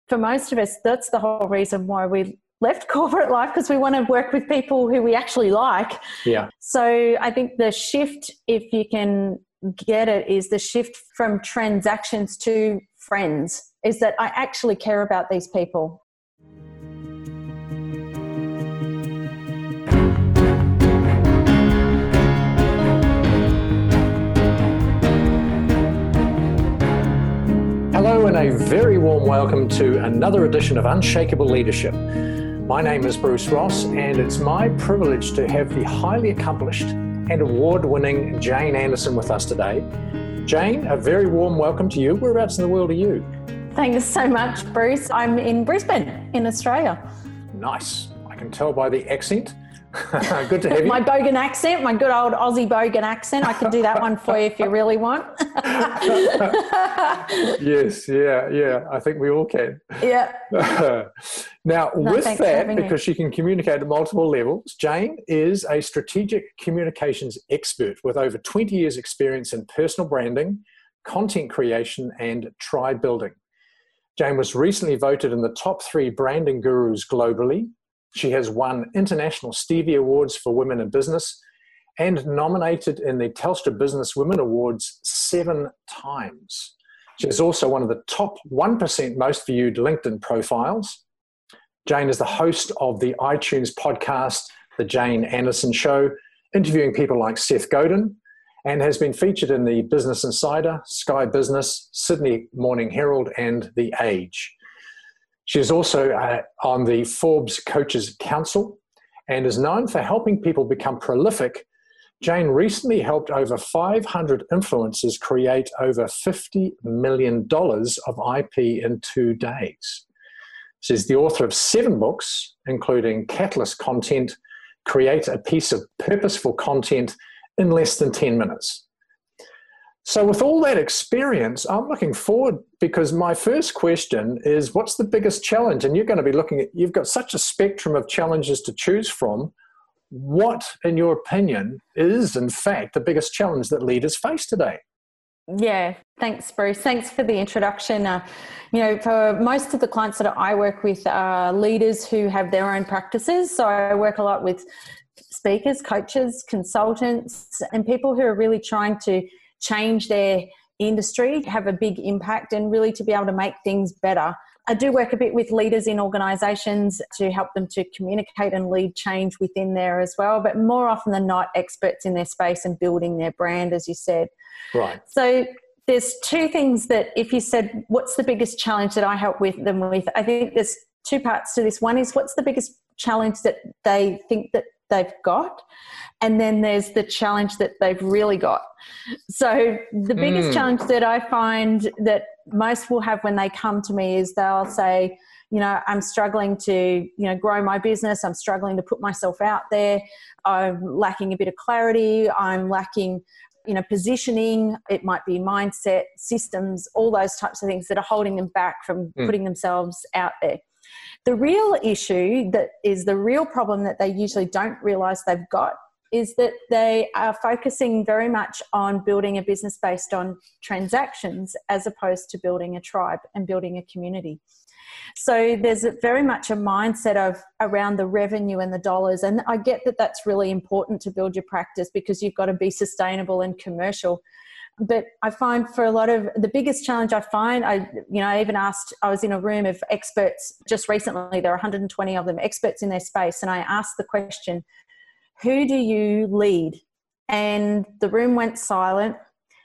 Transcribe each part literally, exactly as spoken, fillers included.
for most of us, that's the whole reason why we left corporate life, because we want to work with people who we actually like. Yeah. So I think the shift, if you can get it, is the shift from transactions to friends, is that I actually care about these people. Hello and a very warm welcome to another edition of Unshakable Leadership. My name is Bruce Ross, and it's my privilege to have the highly accomplished and award-winning Jane Anderson with us today. Jane, a very warm welcome to you. Whereabouts in the world are you? Thanks so much, Bruce. I'm in Brisbane, in Australia. Nice. I can tell by the accent. Good to have you. My Bogan accent, my good old Aussie Bogan accent. I can do that one for you if you really want. Yes, yeah, yeah. I think we all can. Yeah. Now, No, with that, me. because she can communicate at multiple levels, Jane is a strategic communications expert with over twenty years experience in personal branding, content creation, and tribe building. Jane was recently voted in the top three branding gurus globally. She has won International Stevie Awards for Women in Business and nominated in the Telstra Business Women Awards seven times. She is also one of the top one percent most viewed LinkedIn profiles. Jane is the host of the iTunes podcast, The Jane Anderson Show, interviewing people like Seth Godin, and has been featured in the Business Insider, Sky Business, Sydney Morning Herald, and The Age. She is also uh, on the Forbes Coaches Council and is known for helping people become prolific. Jane recently helped over five hundred influencers create over fifty million dollars of I P in two days. She's the author of seven books, including Catalyst Content, Create a Piece of Purposeful Content in Less Than ten minutes. So with all that experience, I'm looking forward, because my first question is, what's the biggest challenge? And you're going to be looking at, you've got such a spectrum of challenges to choose from. What, in your opinion, is in fact the biggest challenge that leaders face today? Yeah, thanks, Bruce. Thanks for the introduction. Uh, you know, for most of the clients that I work with are leaders who have their own practices. So I work a lot with speakers, coaches, consultants, and people who are really trying to change their industry, have a big impact, and really to be able to make things better. I do work a bit with leaders in organisations to help them to communicate and lead change within there as well, but more often than not, experts in their space and building their brand, as you said. Right. So there's two things that, if you said, what's the biggest challenge that I help with them with, I think there's two parts to this. One is, what's the biggest challenge that they think that they've got, and then there's the challenge that they've really got. So the biggest mm. challenge that I find that most will have when they come to me is they'll say, you know, I'm struggling to, you know, grow my business. I'm struggling to put myself out there. I'm lacking a bit of clarity. I'm lacking, you know, positioning. It might be mindset, systems, all those types of things that are holding them back from mm. putting themselves out there. The real issue that is the real problem that they usually don't realise they've got is that they are focusing very much on building a business based on transactions as opposed to building a tribe and building a community. So there's very much a mindset of around the revenue and the dollars. And I get that that's really important to build your practice, because you've got to be sustainable and commercial. But I find for a lot of the biggest challenge I find, I, you know, I even asked, I was in a room of experts just recently, there are one hundred twenty of them, experts in their space. And I asked the question, who do you lead? And the room went silent.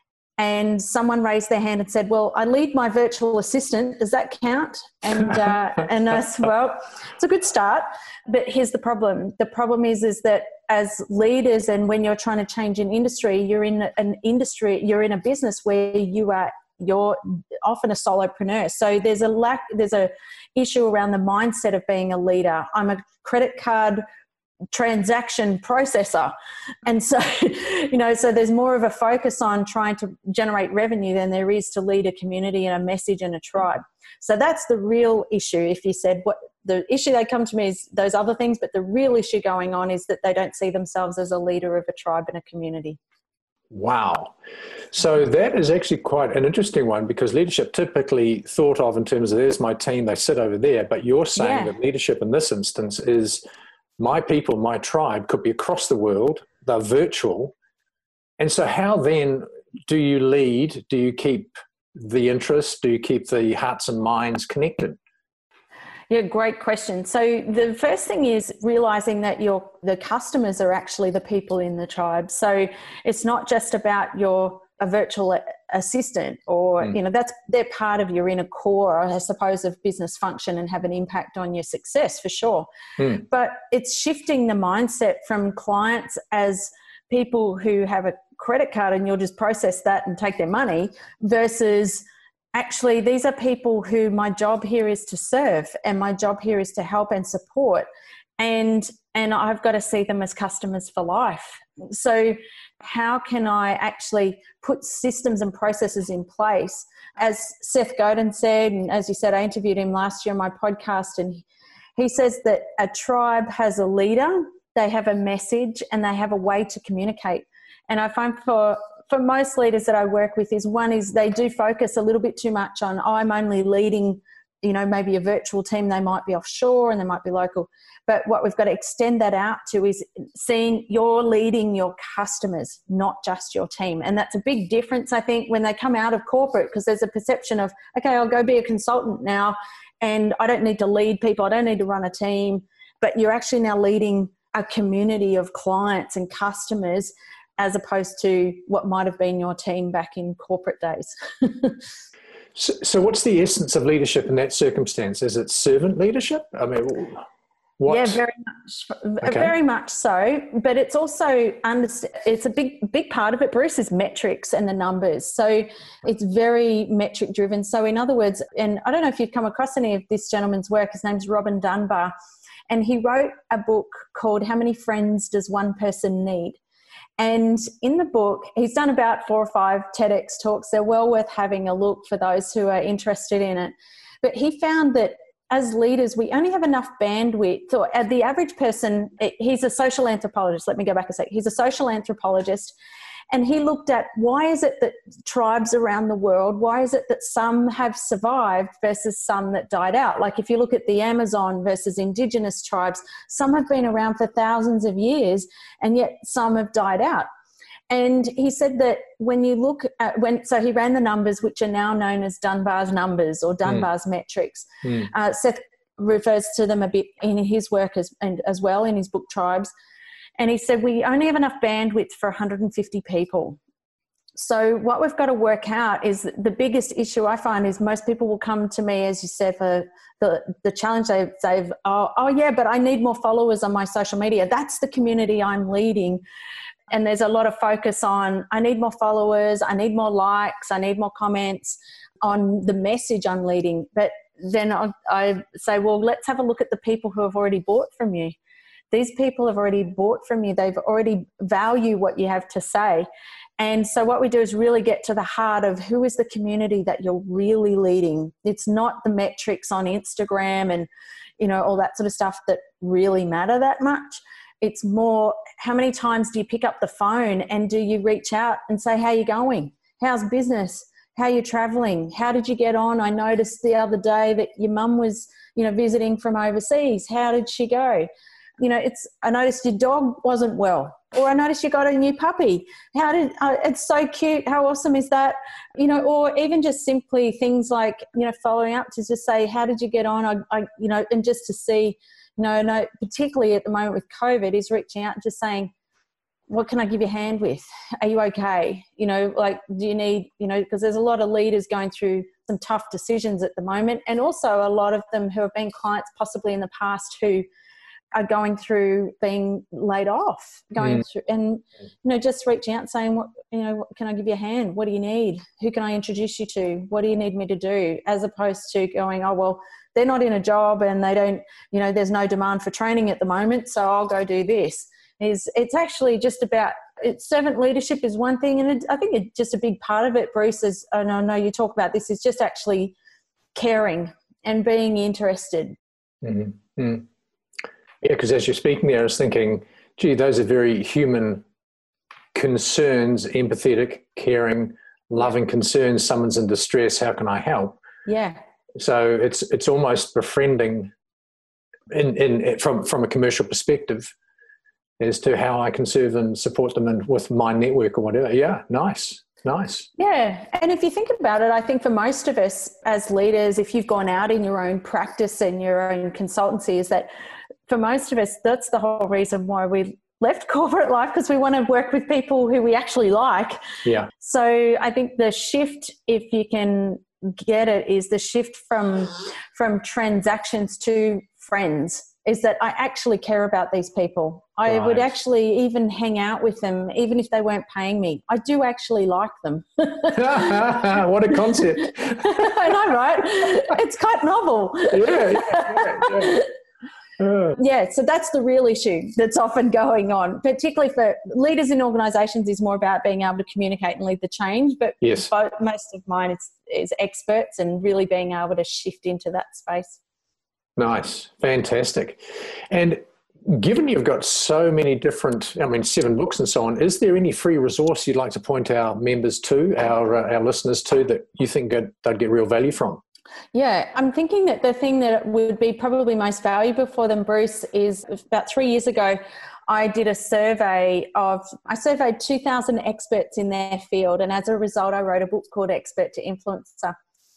And someone raised their hand and said, well, I lead my virtual assistant. Does that count? And uh, and I said, well, it's a good start. But here's the problem. The problem is, is that as leaders, and when you're trying to change an industry, you're in an industry, you're in a business where you are, you're often a solopreneur. So there's a lack, there's a issue around the mindset of being a leader. I'm a credit card transaction processor. And so, you know, so there's more of a focus on trying to generate revenue than there is to lead a community and a message and a tribe. So that's the real issue. If you said what the issue they come to me is those other things, but the real issue going on is that they don't see themselves as a leader of a tribe and a community. Wow. So that is actually quite an interesting one, because leadership typically thought of in terms of there's my team, they sit over there. But you're saying Yeah. that leadership in this instance is my people, my tribe could be across the world, they're virtual. And so how then do you lead? Do you keep the interest? Do you keep the hearts and minds connected? Yeah, great question. So the first thing is realizing that your the customers are actually the people in the tribe. So it's not just about your a virtual assistant, or mm. you know, that's they're part of your inner core, I suppose, of business function and have an impact on your success for sure. Mm. But it's shifting the mindset from clients as people who have a credit card and you'll just process that and take their money, versus actually, these are people who my job here is to serve, and my job here is to help and support. And, and I've got to see them as customers for life. So how can I actually put systems and processes in place? As Seth Godin said, and as you said, I interviewed him last year on my podcast, and he says that a tribe has a leader, they have a message, and they have a way to communicate. And I find for for most leaders that I work with is one is they do focus a little bit too much on, oh, I'm only leading, you know, maybe a virtual team. They might be offshore and they might be local. But what we've got to extend that out to is seeing you're leading your customers, not just your team. And that's a big difference, I think, when they come out of corporate, because there's a perception of, okay, I'll go be a consultant now and I don't need to lead people. I don't need to run a team. But you're actually now leading a community of clients and customers, as opposed to what might have been your team back in corporate days. so, so what's the essence of leadership in that circumstance? Is it servant leadership? I mean, what? Yeah, very much, okay. very much so. But it's also, it's a big, big part of it, Bruce, is metrics and the numbers. So it's very metric driven. So in other words, and I don't know if you've come across any of this gentleman's work, his name's Robin Dunbar, and he wrote a book called How Many Friends Does One Person Need? And in the book, he's done about four or five TEDx talks. They're well worth having a look for those who are interested in it. But he found that as leaders, we only have enough bandwidth, or the average person, he's a social anthropologist. Let me go back a sec. He's a social anthropologist. And he looked at, why is it that tribes around the world, why is it that some have survived versus some that died out? Like if you look at the Amazon versus indigenous tribes, some have been around for thousands of years and yet some have died out. And he said that when you look at, when, so he ran the numbers, which are now known as Dunbar's numbers or Dunbar's mm. metrics. Mm. Uh, Seth refers to them a bit in his work as, and as well in his book Tribes. And he said, we only have enough bandwidth for one hundred fifty people. So what we've got to work out is the biggest issue I find is most people will come to me, as you said, for the, the challenge. They've, they've oh, oh, yeah, but I need more followers on my social media. That's the community I'm leading. And there's a lot of focus on, I need more followers, I need more likes, I need more comments on the message I'm leading. But then I, I say, well, let's have a look at the people who have already bought from you. These people have already bought from you. They've already value what you have to say. And so what we do is really get to the heart of who is the community that you're really leading. It's not the metrics on Instagram and, you know, all that sort of stuff that really matter that much. It's more, how many times do you pick up the phone and do you reach out and say, how you going? How's business? How are you traveling? How did you get on? I noticed the other day that your mum was, you know, visiting from overseas. How did she go? You know, it's, I noticed your dog wasn't well, or I noticed you got a new puppy. How did, uh, it's so cute. How awesome is that? You know, or even just simply things like, you know, following up to just say, how did you get on? I, I you know, and just to see, you know, no, particularly at the moment with COVID, is reaching out and just saying, what can I give you a hand with? Are you okay? You know, like, do you need, you know, because there's a lot of leaders going through some tough decisions at the moment. And also a lot of them who have been clients possibly in the past who are going through being laid off, going mm. through, and, you know, just reaching out and saying, what, you know, what, can I give you a hand? What do you need? Who can I introduce you to? What do you need me to do? As opposed to going, oh, well, they're not in a job and they don't, you know, there's no demand for training at the moment, so I'll go do this. Is it's actually just about, it's, servant leadership is one thing, and it, I think it's just a big part of it, Bruce, is, and I know you talk about this, is just actually caring and being interested. Mm-hmm. Mm. Yeah, because as you're speaking there, I was thinking, gee, those are very human concerns, empathetic, caring, loving concerns. Someone's in distress. How can I help? Yeah. So it's it's almost befriending in, in from from a commercial perspective as to how I can serve and support them and with my network or whatever. Yeah, nice, nice. Yeah, and if you think about it, I think for most of us as leaders, if you've gone out in your own practice and your own consultancy, is that for most of us, that's the whole reason why we left corporate life, because we want to work with people who we actually like. Yeah. So I think the shift, if you can get it, is the shift from from transactions to friends, is that I actually care about these people. I Right. would actually even hang out with them, even if they weren't paying me. I do actually like them. What a concept. I know, right? It's quite novel. Yeah, yeah, yeah, yeah. Uh, Yeah, so that's the real issue that's often going on, particularly for leaders in organisations, is more about being able to communicate and lead the change. But Yes. both, most of mine is, is experts and really being able to shift into that space. Nice. Fantastic. And given you've got so many different, I mean, seven books and so on, is there any free resource you'd like to point our members to, our uh, our listeners to, that you think they'd they'd get real value from? Yeah, I'm thinking that the thing that would be probably most valuable for them, Bruce, is about three years ago, I did a survey of, I surveyed two thousand experts in their field. And as a result, I wrote a book called Expert to Influencer.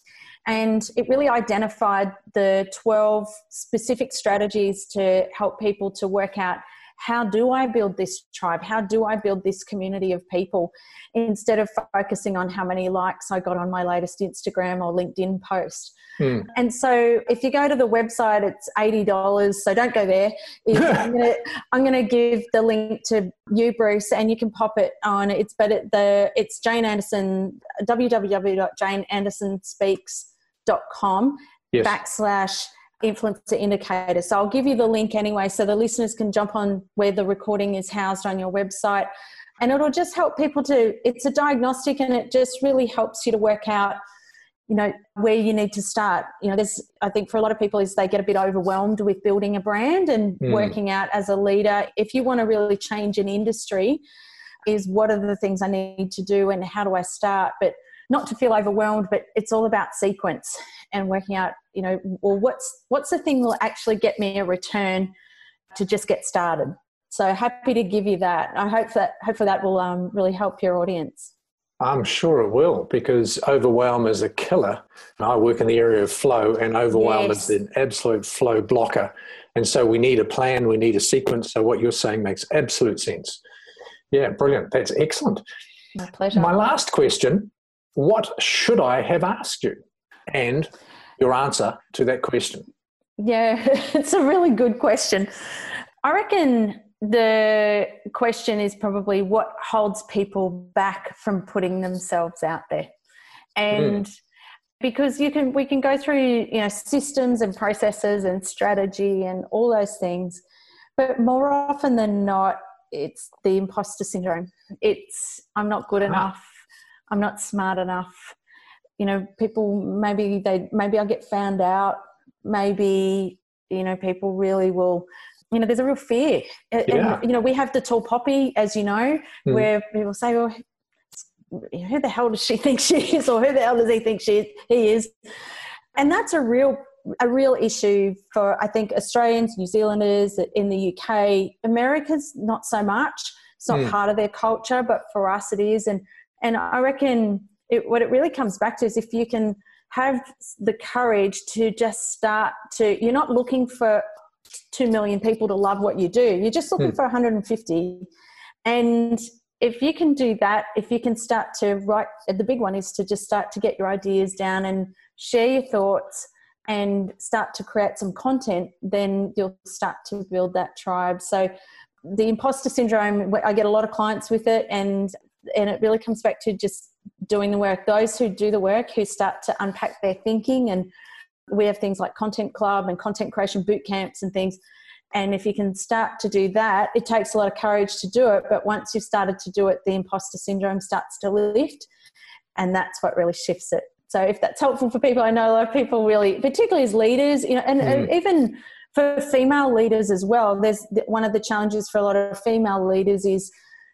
And it really identified the twelve specific strategies to help people to work out, how do I build this tribe? How do I build this community of people, instead of focusing on how many likes I got on my latest Instagram or LinkedIn post. Hmm. And so if you go to the website, it's eighty dollars. So don't go there. I'm gonna, I'm gonna give the link to you, Bruce, and you can pop it on. It's but it, the it's Jane Anderson, w w w dot jane anderson speaks dot com Yes. backslash influencer indicator. So I'll give you the link anyway, so the listeners can jump on where the recording is housed on your website, and it'll just help people to, it's a diagnostic, and it just really helps you to work out, you know, where you need to start. You know, there's, I think for a lot of people, is they get a bit overwhelmed with building a brand and Mm. working out as a leader. If you want to really change an industry, is what are the things I need to do and how do I start? But not to feel overwhelmed, but it's all about sequence and working out, you know, well, what's what's the thing that will actually get me a return to just get started. So happy to give you that. I hope that hopefully that will um, really help your audience. I'm sure it will, because overwhelm is a killer. I work in the area of flow, and overwhelm Yes. is an absolute flow blocker. And so we need a plan, we need a sequence. So what you're saying makes absolute sense. Yeah, brilliant. That's excellent. My pleasure. My last question, what should I have asked you? And your answer to that question. Yeah, it's a really good question. I reckon the question is probably what holds people back from putting themselves out there. And mm. because you can, we can go through, you know, systems and processes and strategy and all those things, but more often than not, it's the imposter syndrome. It's, I'm not good enough. I'm not smart enough. You know, people, maybe they, maybe I'll get found out. Maybe, you know, people really will, you know, there's a real fear. And, yeah. you know, we have the tall poppy, as you know, mm. where people say, well, who the hell does she think she is? Or who the hell does he think she is, he is? And that's a real, a real issue for, I think, Australians, New Zealanders in the U K. America's not so much. It's not mm. part of their culture, but for us it is. And, and I reckon it, what it really comes back to is if you can have the courage to just start to, you're not looking for two million people to love what you do. You're just looking mm. for one hundred fifty. And if you can do that, if you can start to write, the big one is to just start to get your ideas down and share your thoughts and start to create some content, then you'll start to build that tribe. So the imposter syndrome, I get a lot of clients with it, and and it really comes back to just doing the work. Those who do the work, who start to unpack their thinking, and we have things like Content Club and content creation boot camps and things. And if you can start to do that, it takes a lot of courage to do it. But once you've started to do it, the imposter syndrome starts to lift, and that's what really shifts it. So if that's helpful for people, I know a lot of people really, particularly as leaders, you know, and, mm. and even for female leaders as well, there's one of the challenges for a lot of female leaders is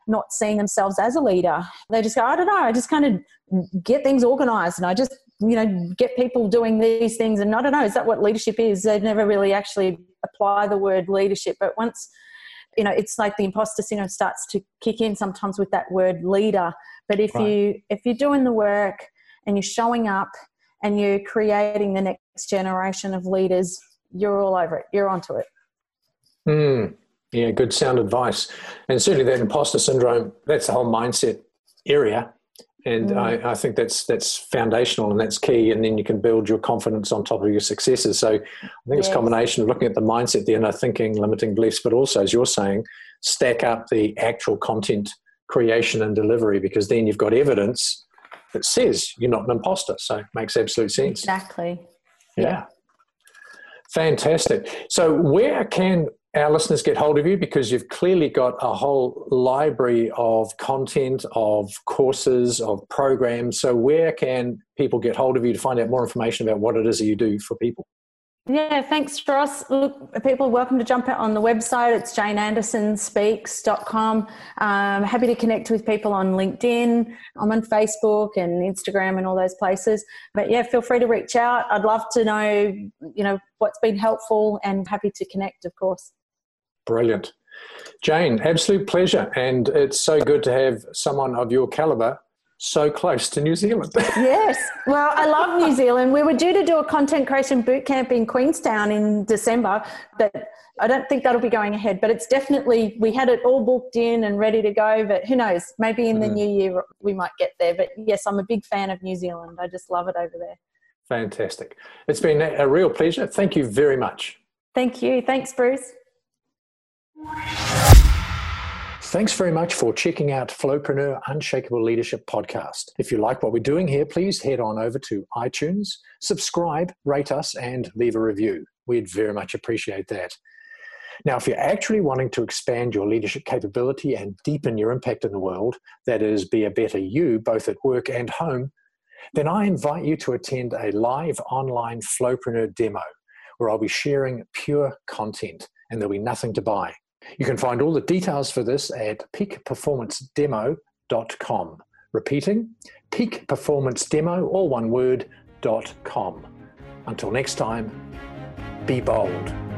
not seeing themselves as a leader. They just go, I don't know, I just kind of get things organized and I just, you know, get people doing these things. And I don't know, is that what leadership is? They never really actually apply the word leadership. But once, you know, it's like the imposter syndrome starts to kick in sometimes with that word leader. But if right. you, if you're doing the work and you're showing up and you're creating the next generation of leaders, you're all over it. You're onto it. Mm, yeah, good sound advice. And certainly that imposter syndrome, that's the whole mindset area. And mm. I, I think that's that's foundational and that's key. And then you can build your confidence on top of your successes. So I think yes. it's a combination of looking at the mindset, the inner thinking, limiting beliefs, but also, as you're saying, stack up the actual content creation and delivery, because then you've got evidence that says you're not an imposter. So it makes absolute sense. Exactly. Yeah. yeah. Fantastic. So where can our listeners get hold of you? Because you've clearly got a whole library of content, of courses, of programs. So where can people get hold of you to find out more information about what it is that you do for people? Yeah, thanks, Ross. Look, people are welcome to jump out on the website. It's jane anderson speaks dot com. Um, happy to connect with people on LinkedIn. I'm on Facebook and Instagram and all those places. But yeah, feel free to reach out. I'd love to know, you know, what's been helpful, and happy to connect, of course. Brilliant. Jane, absolute pleasure. And it's so good to have someone of your caliber so close to New Zealand. Yes. Well, I love New Zealand. We were due to do a content creation boot camp in Queenstown in December, but I don't think that'll be going ahead. But it's definitely, we had it all booked in and ready to go, but who knows, maybe in the mm. new year we might get there. But yes, I'm a big fan of New Zealand. I just love it over there. Fantastic. It's been a real pleasure. Thank you very much. Thank you. Thanks, Bruce. Thanks very much for checking out Flowpreneur Unshakable Leadership Podcast. If you like what we're doing here, please head on over to iTunes, subscribe, rate us, and leave a review. We'd very much appreciate that. Now, if you're actually wanting to expand your leadership capability and deepen your impact in the world, that is, be a better you, both at work and home, then I invite you to attend a live online Flowpreneur demo, where I'll be sharing pure content and there'll be nothing to buy. You can find all the details for this at peak performance demo dot com. Repeating, peak performance demo, all one word, dot com. Until next time, be bold.